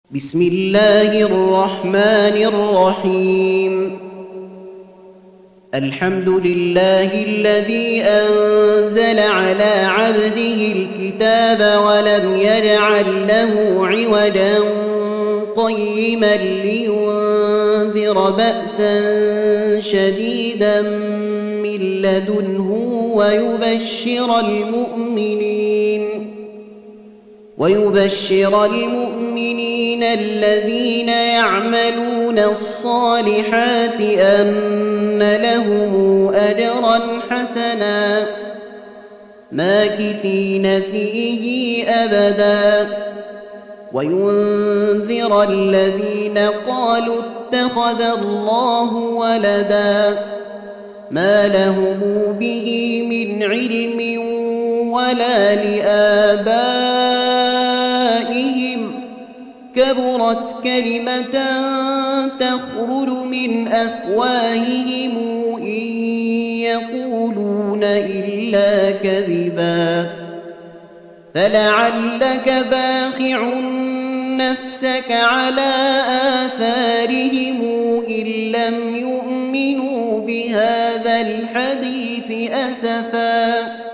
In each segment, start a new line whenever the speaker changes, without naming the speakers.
بسم الله الرحمن الرحيم. الحمد لله الذي أنزل على عبده الكتاب ولم يجعل له عوجا قيما لينذر بأسا شديدا من لدنه ويبشر المؤمنين الذين يعملون الصالحات أن لهم أجرا حسنا ماكثين فيه أبدا وينذر الذين قالوا اتخذ الله ولدا ما لهم به من علم ولا لآبائهم كبرت كلمة تخرج من أفواههم إن يقولون إلا كذبا فلعلك باخع نفسك على آثارهم إن لم يؤمنوا بهذا الحديث أسفا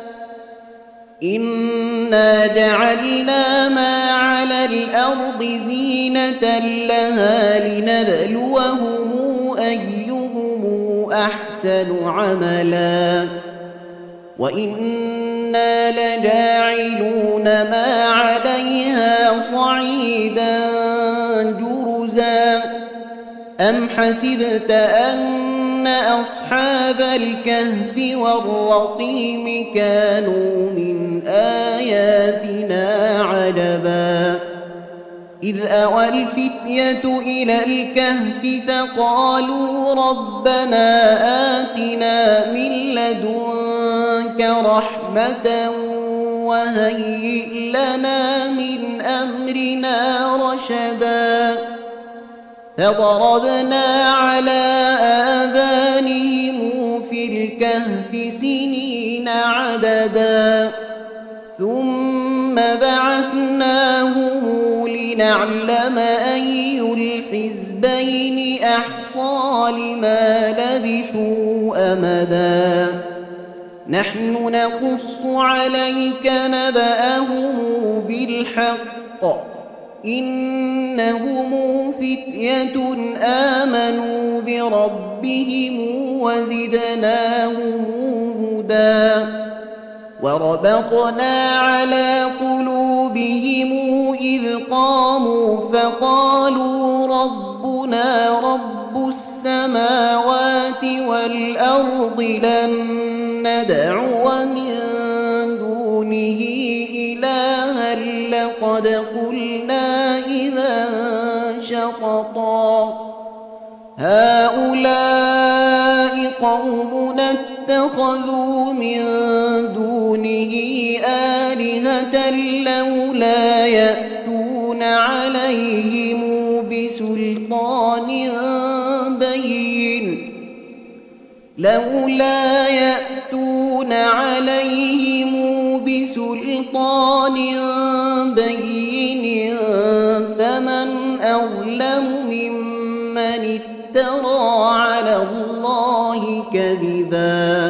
إنا جعلنا ما على الأرض زينة لها لنبلوهم أيهم أحسن عملا وإنا لجاعلون ما عليها صعيدا جرزا أم حسبت أن أصحاب الكهف والرقيم كانوا من آياتنا عجبا إذ أوى الفتية إلى الكهف فقالوا ربنا آتنا من لدنك رحمة وهيئ لنا من أمرنا رشدا فضربنا على آذانهم في الكهف سنين عددا ثم بعثناهم لنعلم أي الحزبين أحصى لما لبثوا أمدا نحن نقص عليك نبأهم بالحق إنهم فتية آمنوا بربهم وزدناهم هدى وربطنا على قلوبهم إذ قاموا فقالوا ربنا رب السماوات والأرض لن ندعو من دونه إلها لقد قلنا إذا شططا هؤلاء قومنا اتخذوا من دونه آلهة لولا يأتون عليهم بسلطان بين فمن أظلم ممن افترى على الله كذبا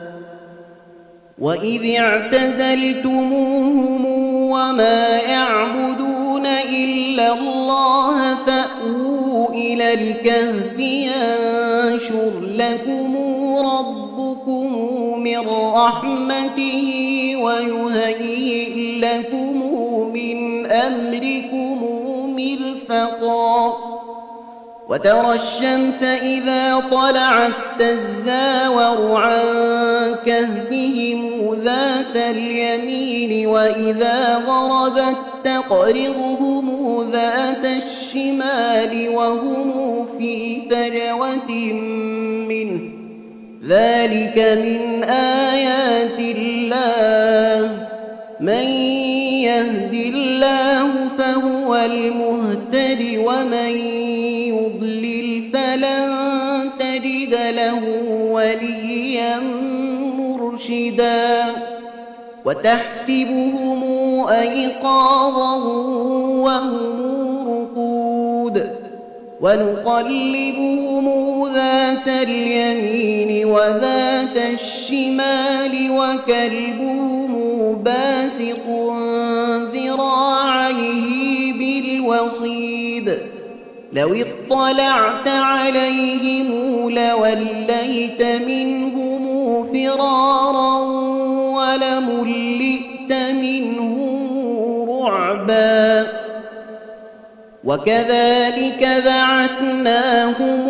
وإذ اعتزلتموهم وما يعبدون إلا الله فأووا إلى الكهف ينشر لكم ربكم من رحمته ويهيئ لكم من أمركم مرفقا وترى الشمس إذا طلعت تزاور عن كهفهم ذات اليمين وإذا غربت تقرضهم ذات الشمال وهم في فجوة منه ذلك من آيات الله من يهد الله فهو المهتد ومن يضلل فلن تجد له وليا مرشدا وتحسبهم أيقاظا وهم رقود ونقلبهم ذات اليمين وذات الشمال وكلبهم باسط ذراعيه بالوصيد لو اطلعت عليهم لوليت منهم فرارا ولملئت منهم رعبا وكذلك بعثناهم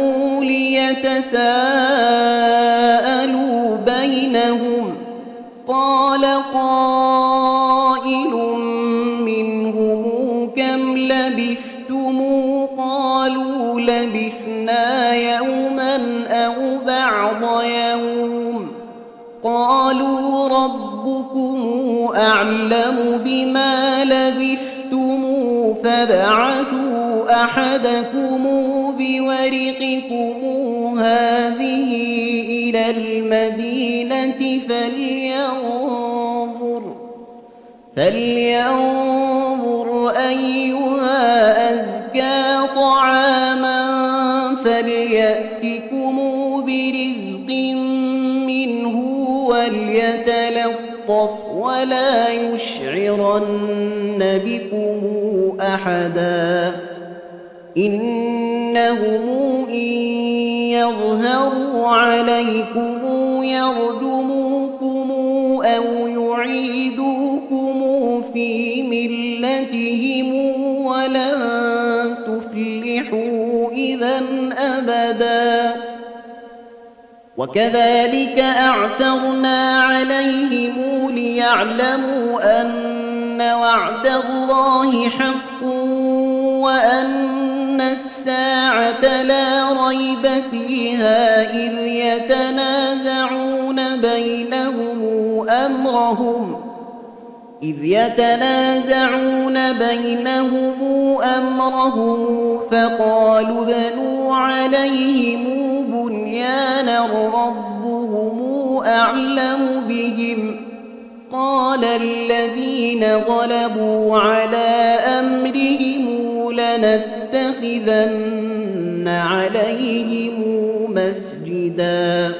ليتساءلوا بينهم قال قائل منهم كم لبثتم قالوا لبثنا يوما أو بعض يوم قالوا ربكم أعلم بما لبثتم فابعثوا أحدكم بورقكم هذه إلى المدينة فلينظر أيها أزكى طعاما فليأتكم برزق منه وليتلطف ولا يشعرن بكم أحدا إنهم إن يظهروا عليكم يرجموكم أو يعيدوكم في ملتهم ولن تفلحوا إذا أبدا وكذلك أعثرنا عليهم ليعلموا أن وعد الله حق وأن الساعة لا ريب فيها إذ يتنازعون بينهم أمرهم فقالوا بنوا عليهم بنيانا ربهم أعلم بهم قال الذين غلبوا على أمرهم لنتخذن عليهم مسجدا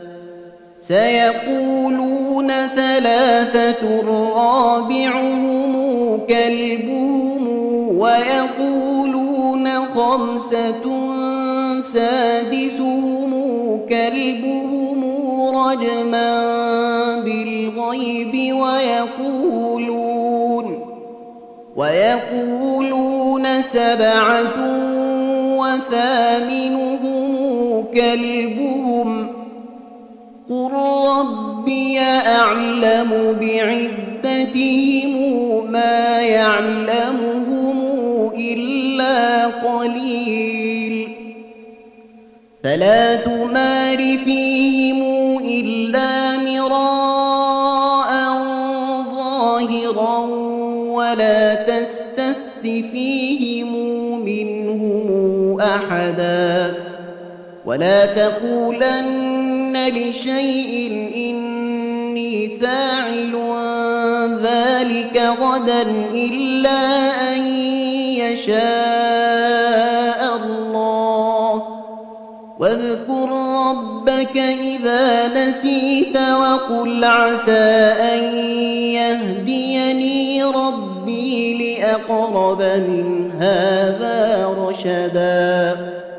سيقولون ثلاثة رابعهم كلبهم ويقولون خمسة سادسهم كلبهم رجما بالغيب ويقولون سبعة وثامنهم كلبهم قل ربي أعلم بعدتهم ما يعلمهم إلا قليل فلا تمار فيهم إلا مراء ظاهرا ولا تستفت فيهم منهم أحدا ولا تقولن لشيء إني فاعل ذلك غدا إلا أن يشاء الله واذكر ربك إذا نسيت وقل عسى أن يهديني ربي لأقرب من هذا رشدا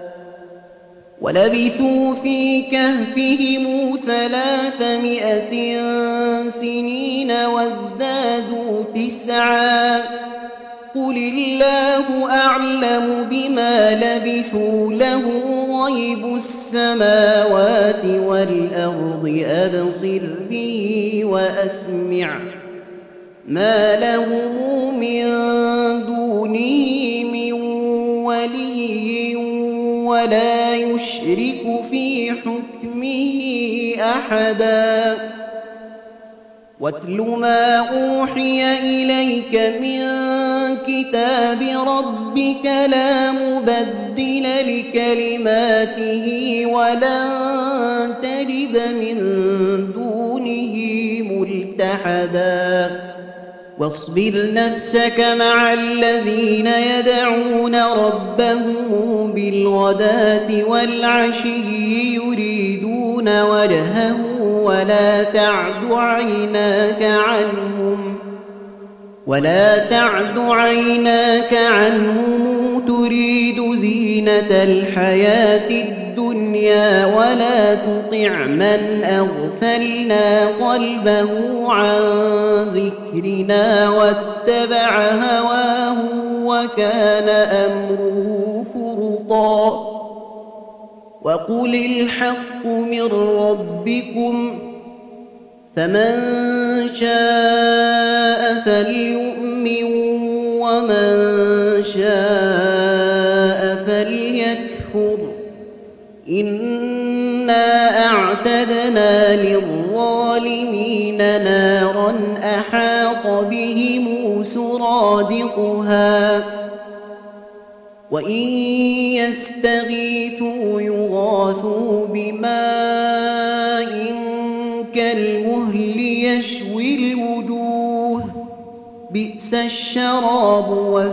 ولبثوا في كهفهم 300 سنين وازدادوا 9 قل الله أعلم بما لبثوا له غيب السماوات والأرض أبصر به وأسمع ما لهم من دونه من ولي ولا يشرك في حكمه أحدا واتل ما أوحي إليك من كتاب ربك لا مبدل لكلماته ولن تجد من دونه ملتحدا واصبر نفسك مع الذين يدعون ربهم بالغداة والعشي يريدون وجهه ولا تعد عيناك عنهم تريد زينة الحياة الدنيا ولا تطع من أغفلنا قلبه عن ذكرنا واتبع هواه وكان أمره فرطا وقل الحق من ربكم فمن شاء فليؤمن ومن شاء فليكفر إنا أعتدنا للظالمين نارا أحاط بهم سرادقها وإن يستغيثوا يغاثوا بماء كالمهل يشوي الوجوه بئس الشراب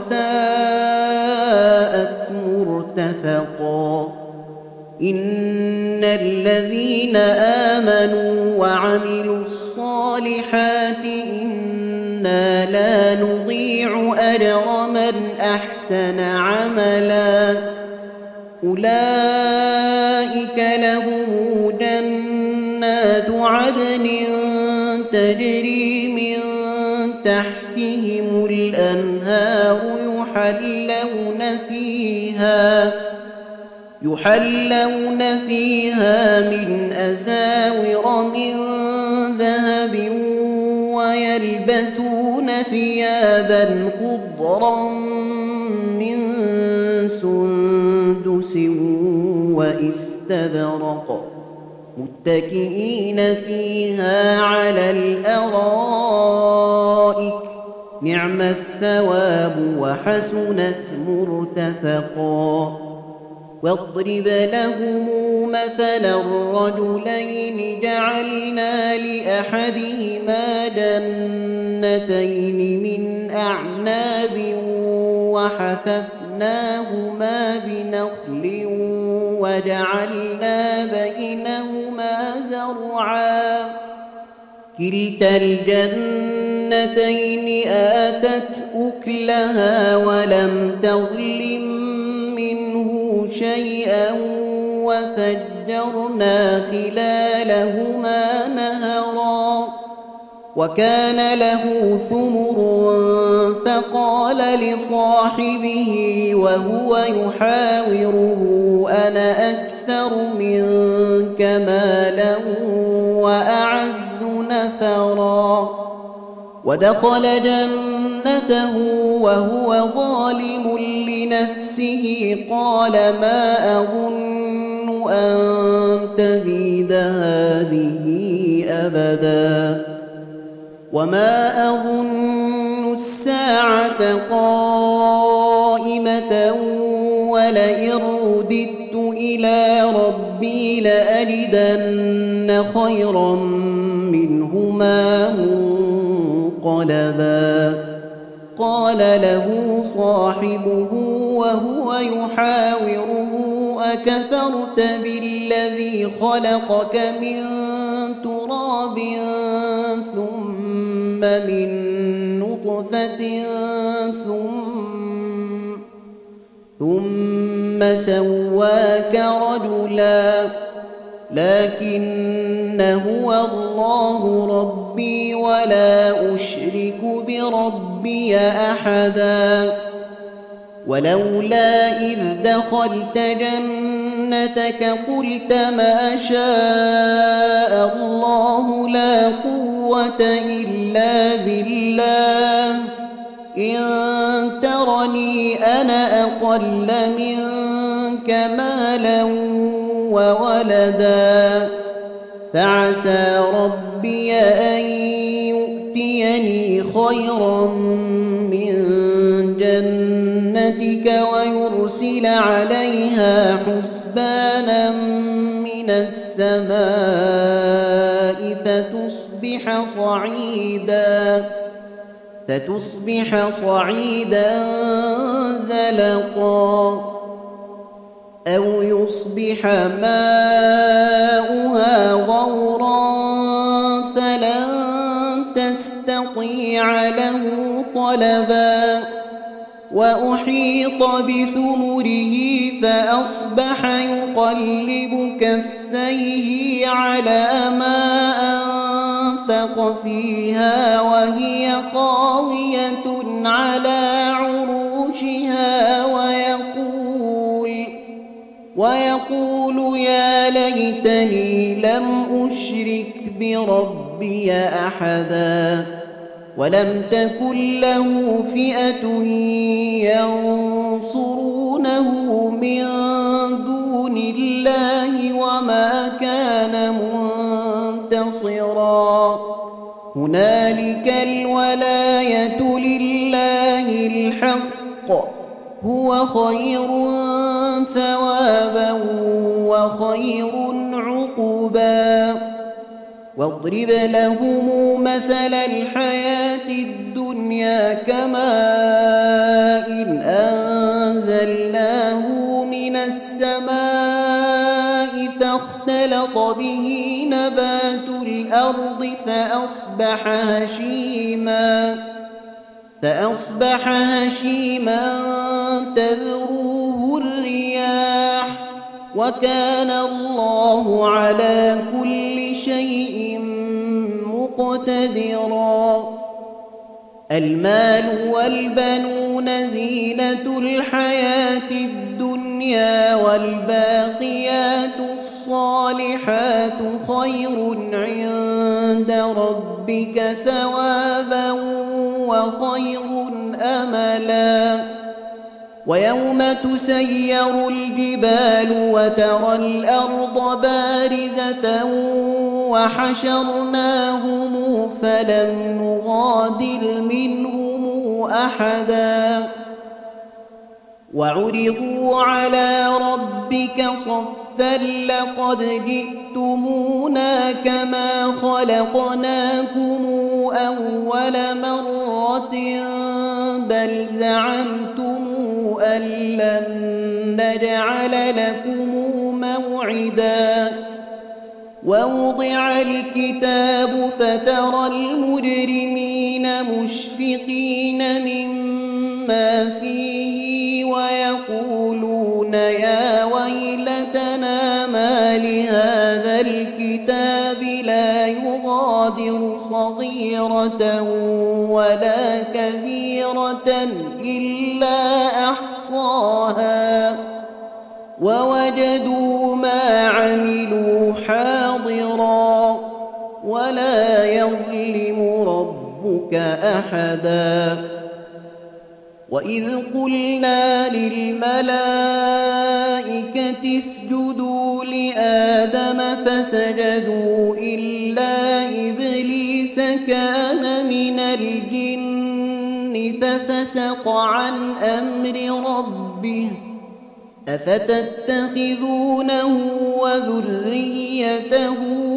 وساءت مرتفقا إن الذين آمنوا وعملوا الصالحات إنا لا نضيع أجر من أحسن عملا أولئك لهم جنات عدن تجري من تحتهم الأنهار يحلون فيها من أساور من ذهب ويلبسون ثيابا خضرا من سندس واستبرق متكئين فيها على الأرائك نعم الثواب وحسنت مرتفقا واضرب لهم مثلا الرجلين جعلنا لأحدهما جنتين من أعناب وحففناهما بنخل وجعلنا بينهما زرعا كلتا الجنتين آتت أكلها ولم تظلم منه شيئا وفجرنا خلالهما نهرا وكان له ثمر فقال لصاحبه وهو يحاوره أنا أكثر منك مالا وأعز نفرا ودخل جنته وهو ظالم لنفسه قال ما أظن أن تبيد هذه أبدا وما أظن الساعة قائمة ولئن رددت إلى ربي لأجدن خيرا منهما منقلبا قال له صاحبه وهو يحاوره أكفرت بالذي خلقك من تراب ثم من نطفة ثم سواك رجلا لكن هو الله ربي ولا أشرك بربي أحدا ولولا إذ دخلت جنتك قلت ما شاء الله لا قوة إلا بالله إن ترني أنا أقل منك مالا وولدا فعسى ربي أن يؤتيني خيرا من جنتك ويرسل عليها حسبانا من السماء فتصبح صعيدا فتصبح صعيدا زلقا أو يصبح ماؤها غورا فلن تستطيع له طلبا وأحيط بثمره فأصبح يقلب كفيه على ما أنفق فيها وهي خاوية على عروشها ويقول يا ليتني لم أشرك بربي أحدا ولم تكن له فئة ينصرونه من دون الله وما كان منتصرا هنالك الولاية لله الحق هو خير ثوابا وخير عقبا واضرب لهم مثل الحياة الدنيا كماء أنزلناه من السماء فاختلط به نبات الأرض فأصبح هشيما تذروه الرياح وكان الله على كل شيء مقتدرا المال والبنون زينة الحياة الدنيا والباقيات الصالحات خير عند ربك ثوابا وخير أملا ويوم تسير الجبال وترى الأرض بارزة وحشرناهم فلم نغادر منهم أحدا وعرضوا على ربك صفا لقد جئتمونا كما خلقناكم أول مرة بل زعمتم أن لن نجعل لكم موعدا ووضع الكتاب فترى المجرمين مشفقين مما فيه ويقولون يا ويلتنا ما لهذا الكتاب لا يغادر صغيرة ولا كبيرة إلا أحصاها ووجدوا ما عملوا حاضرا ولا يظلم ربك أحدا وإذ قلنا للملائكة اسجدوا لآدم فسجدوا إلا إبليس كان من الجن ففسق عن أمر ربه أفتتخذونه وذريته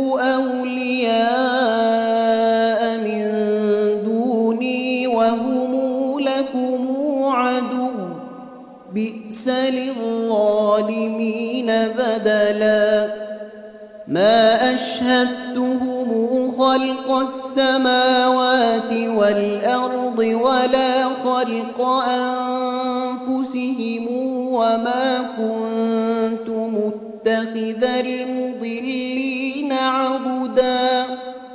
أولياء من دوني وهم لكم عدو بئس للظالمين بدلا ما أشهدتهم خلق السماوات والأرض ولا خلق أنفسهم وما كنت متخذ المضلين عضدا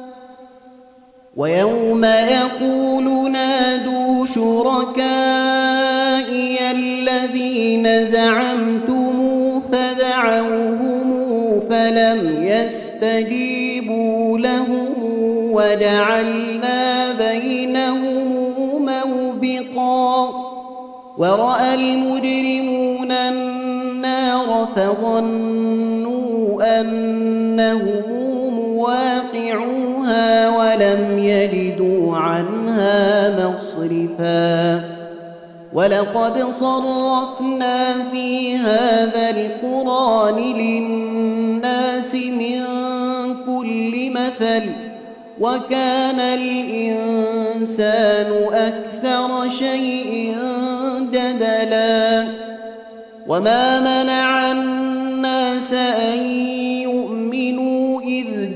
ويوم يقول نادوا شركائي الذين زعمتم فدعوهم فلم يستجيبوا لهم وجعلنا بينهم موبقا ورأى المجرمون النار فظنوا أنهم مواقعوها ولم يجدوا عنها مصرفا ولقد صرفنا في هذا القرآن للناس من كل مثل وكان الإنسان أكثر شيء جدلا وما منع الناس أن يؤمنوا إذ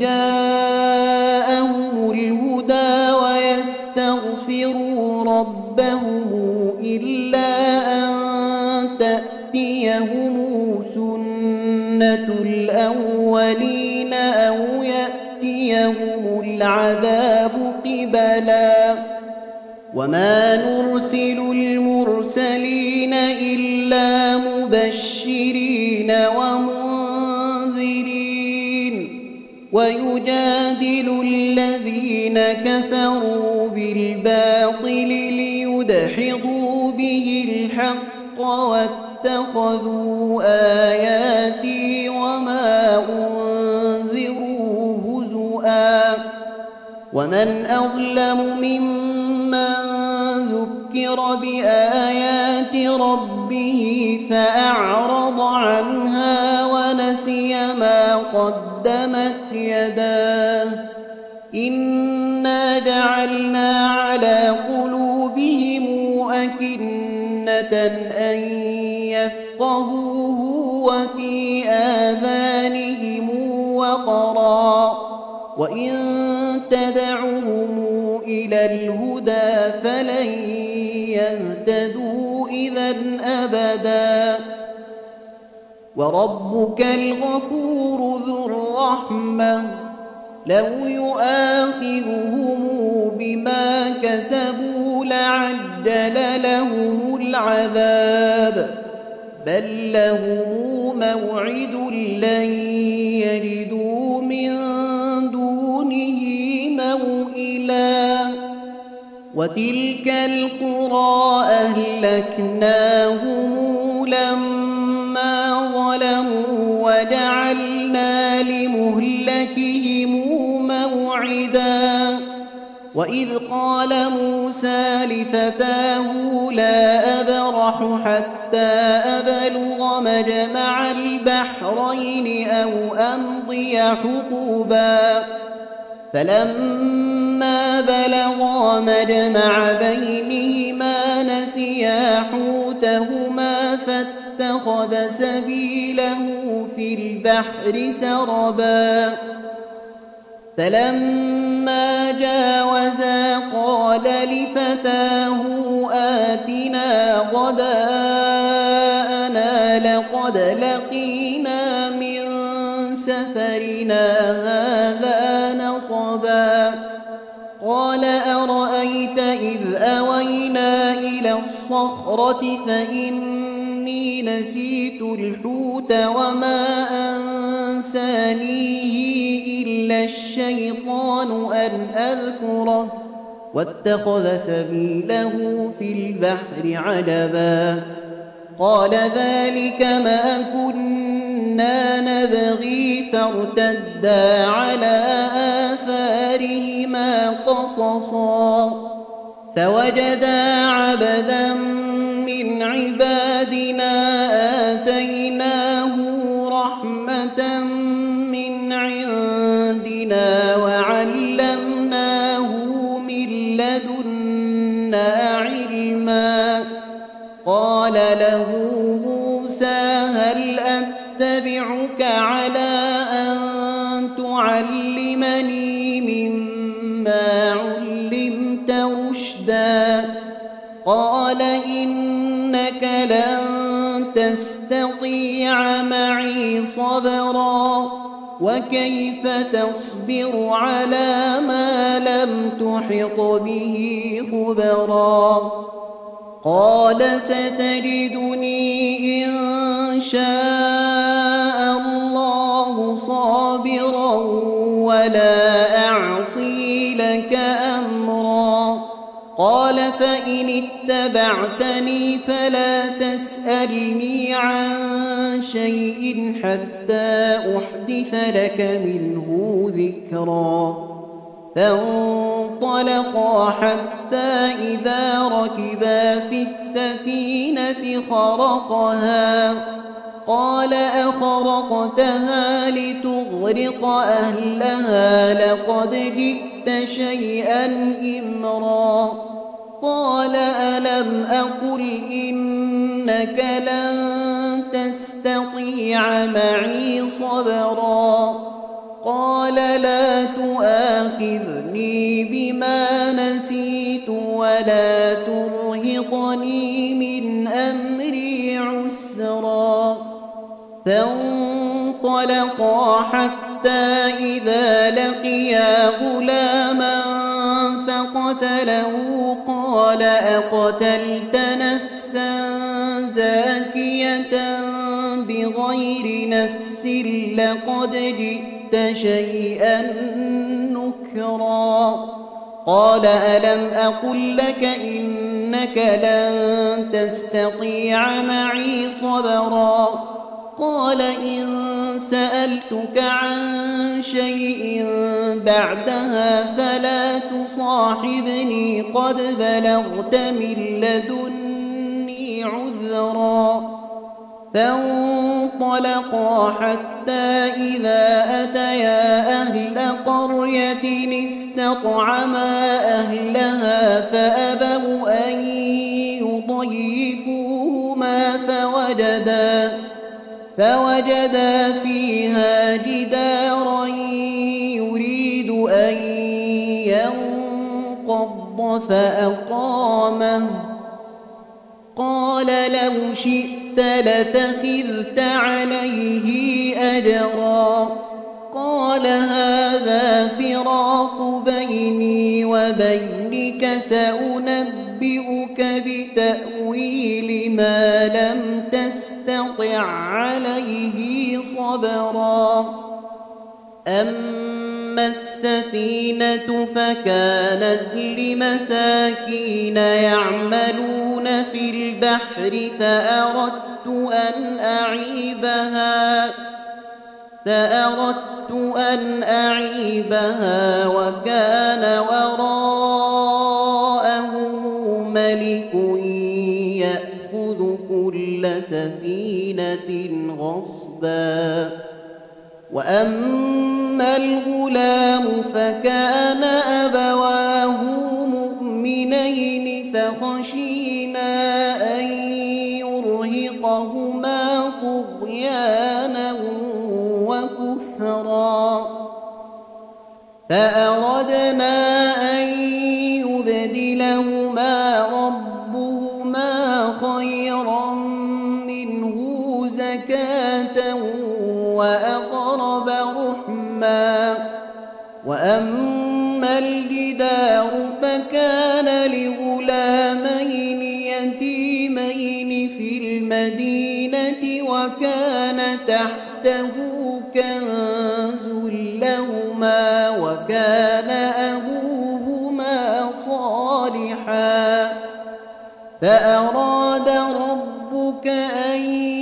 جاءهم الهدى ويستغفروا ربهم إلا أن تأتيهم سنة الأولين أو يأتيهم العذاب قبلا وما نرسل المرسلين إلا مبشرين ومنذرين ويجادل الذين كفروا بالباطل ليدحضوا به الحق واتخذوا آياتي وما أنذروا هزؤا ومن أظلم ممن ذكر بآيات ربه فأعرض عنها ونسي ما قدمت يداه إنا جعلنا على قلوبهم أكنة أن يفقهوه وفي آذانهم وقرا وإن تدعهم إلى الهدى فلن يهتدوا إذا أبدا وربك الغفور ذو الرحمة لو يؤاخذهم بما كسبوا لعجل لهم العذاب بل لهم موعد لن يجدوا من دونه موئلا وتلك القرى أهلكناهم لما ظلموا وجعلنا لمهلكهم موعدا وإذ قال موسى لفتاه لا أبرح حتى أبلغ مجمع البحرين أو أمضي حقبا فلما بلغا مجمع بينهما نسيا حوتهما فاتخذ سبيله في البحر سربا فلما جاوزا قال لفتاه آتنا غداءنا لقد لقينا من سفرنا هذا نصبا قال أرأيت إذ أوينا إلى الصخرة فإني نسيت الحوت وما أنسانيه إلا الشيطان أن أذكره واتخذ سبيله في البحر عجبا قال ذلك ما كنا نبغي فارتدا على آثارهما قصصا فوجدا عبدا من عبادنا آتيناه رحمة من عندنا وعلمناه من لدنا علما قال له موسى هل أتبعك على أن تعلمني مما علمت رشدا قال إنك لن تستطيع معي صبرا وكيف تصبر على ما لم تحط به خبرا قال ستجدني إن شاء الله صابرا ولا أعصي لك أمرا قال فإن اتبعتني فلا تسألني عن شيء حتى أحدث لك منه ذكرا فانطلقا حتى إذا ركبا في السفينة قال أخرقتها لتغرق أهلها لقد جئت شيئا إمرا قال ألم أقل إنك لن تستطيع معي صبرا قال لا تؤاخذني بما نسيت ولا ترهقني من أمري عسرا فانطلقا حتى إذا لقيا غلاما فقتله قال أقتلت نفسا زاكية بغير نفس لقد جئت شيئا نكرا قال ألم أقل لك إنك لن تستطيع معي صبرا قال إن سألتك عن شيء بعدها فلا تصاحبني قد بلغت من لدني عذرا فانطلقا حتى إذا أتيا أهل قرية استطعما أهلها فأبوا أن يضيفوهما فوجدا فيها جدارا يريد أن ينقض فأقامه قال لو شئت لتخذت عليه أجرا قال هذا فراق بيني وبينك سأنبئك بتأويل ما لم تستطع عليه صبرا أما السفينة فكانت لمساكين يعملون في البحر فأردت أن أعيبها وكان وراءهم ملك يأخذ كل سفينة غصبا وأما الغلام فكان أبواه مؤمنين فخشينا أن يرهقهما طغيانا وكفرا فأردنا أن يبدلهما ربهما خيرا منه زكاة وأقرب رحما وأما الجدار فكان لغلامين يتيمين في المدينة وكان تحته كنز لهما وكان أبوهما صالحا فأراد ربك أن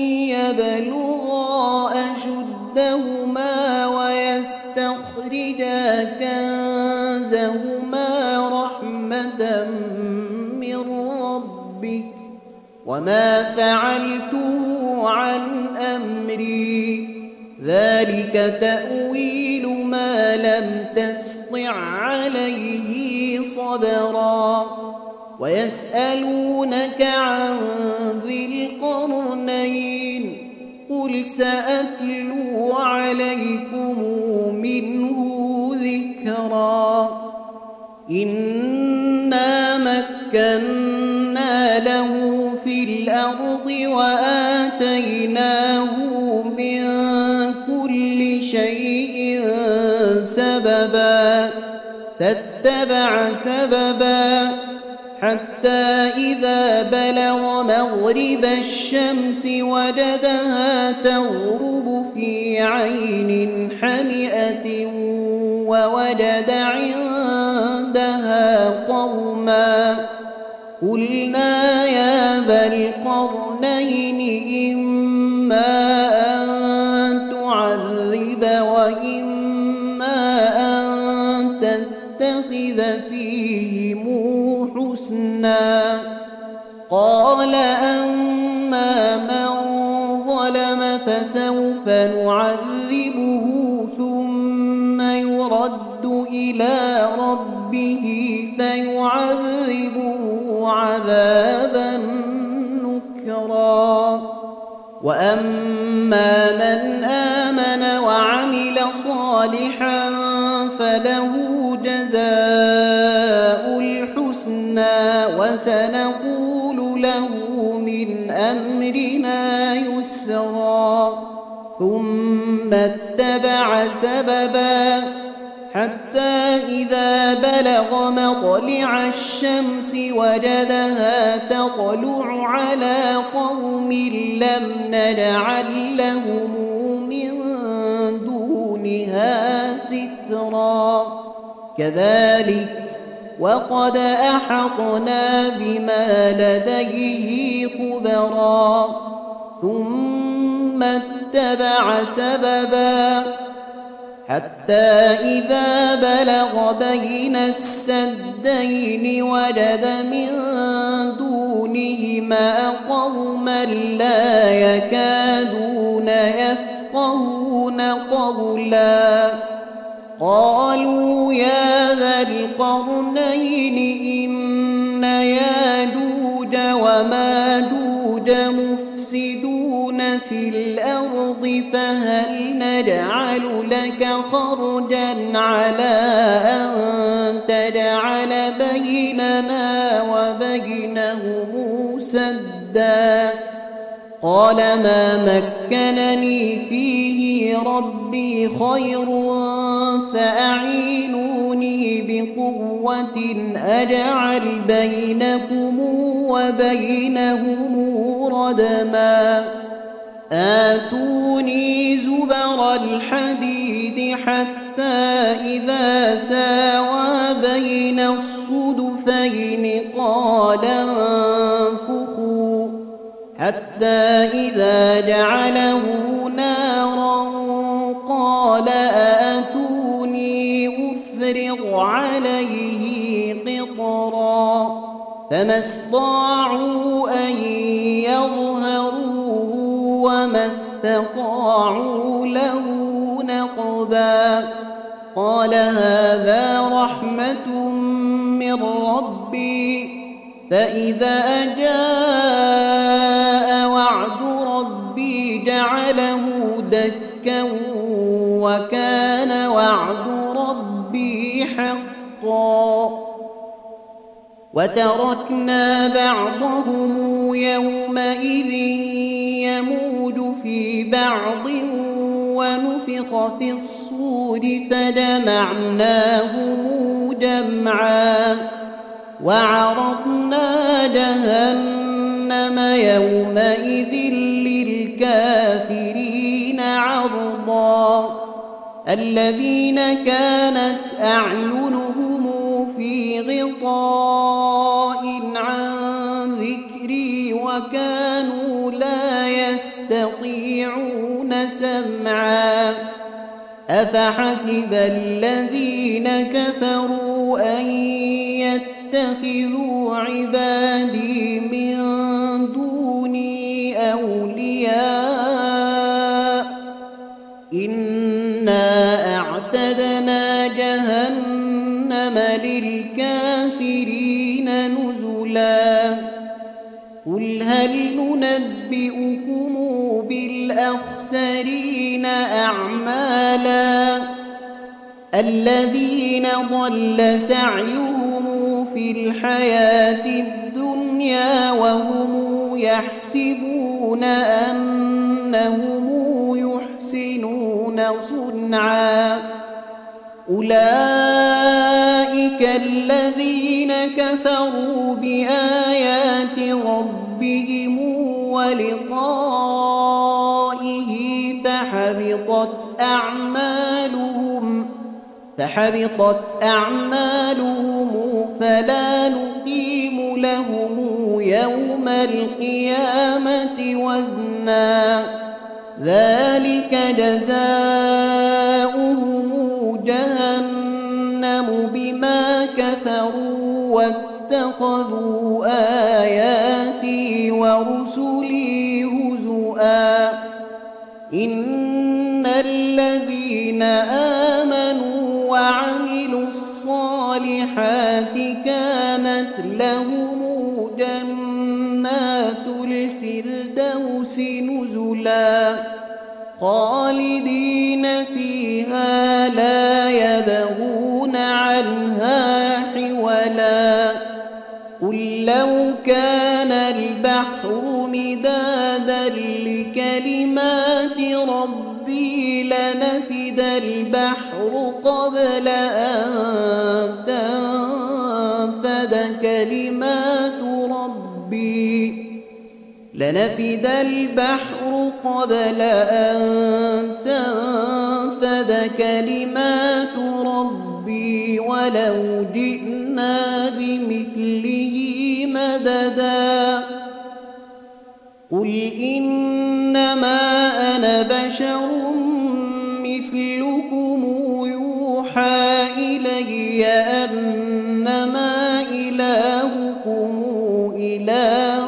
يبلغا أشدهما ويستخرجا كنزهما رحمة من ربك وما فعلته عن أمري ذلك تأويل ما لم تسطع عليه صبرا ويسألونك عن ذي القرنين قل سأتلو عليكم منه ذكرا إنا مكنا له في الأرض وآتيناه من كل شيء سببا فاتبع سببا حتى إذا بلغ مغرب الشمس وجدها تغرب في عين حمئة ووجد عندها قوما قلنا يا ذا القرنين إما أن تعذب وإما أن تتخذ فيهم حسنا قال أما من ظلم فسوف نعذبه ثم يرد إلى ربه فيعذبه عذابا نكرا وأما من آمن وعمل صالحا فله جزاء الحسنى وسنقول له من أمرنا يسرا ثم اتبع سببا حتى إذا بلغ مطلع الشمس وجدها تطلع على قوم لم نجعل لهم من دونها سترا كذلك وقد أحطنا بما لديه خبرا ثم اتبع سببا حتى إذا بلغ بين السدين وجد من دونهما قوما لا يكادون يفقهون قولا قالوا يا ذا القرنين إن ياجوج وماجوج مفسدون في الأرض فهل نجعل لك خرجا على أن تجعل بيننا وبينهم سدا قال ما مكنني فيه ربي خير فأعينوني بقوة أجعل بينكم وبينهم ردما آتوني زبر الحديد حتى إذا ساوى بين الصدفين قال انفخوا حتى إذا جعله نارا قال آتوني أفرغ عليه قطرا فما استطاعوا أن يظهروه وما استطاعوا له نقبا قال هذا رحمة من ربي فإذا جاء وعد ربي جعله دكا وكان وعد ربي حقا وتركنا بعضهم يومئذ يموج في بعض ونفخ في الصور فجمعناهم جمعا وعرضنا جهنم يومئذ للكافرين عرضا الذين كانت أعينهم في غطاء عن ذكري وكانوا لا يستطيعون سمعا أفحسب الذين كفروا أن يتخذوا عبادي من دوني أولياء إنا أعتدنا جهنم للكافرين نزلا قل هل ننبئكم بالأخسرين أعمالا الذين ضل سعيهم في الحياة الدنيا وهم يحسبون أنهم يحسنون صنعا أولئك الذين كفروا بآيات ربهم ولقائه فحبطت أعمالهم فلا نقيم لهم يوم القيامة وزنا ذلك جزاؤهم جهنم بما كفروا واتخذوا آياتي ورسلي هزؤا إن الذين آمنوا وعملوا الصالحات كانت لهم جنات الفردوس نزلا خالدين فيها لا يبغون عنها حولا قل لو كان البحر مدادا لكلمات ربي لنفد البحر قبل أن تنفد كلمات ربي ولو جئنا بمثله مددا قل إنما أنا بشر مثلكم يوحى إلي أنما إلهكم إله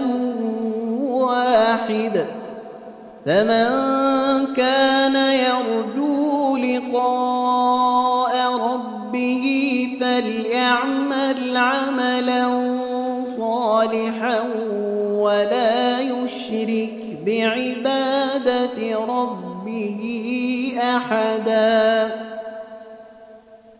واحد فمن كان يرجو لقاء ربه فليعمل عملا صالحا ولا يشرك بعبادة ربه أحدا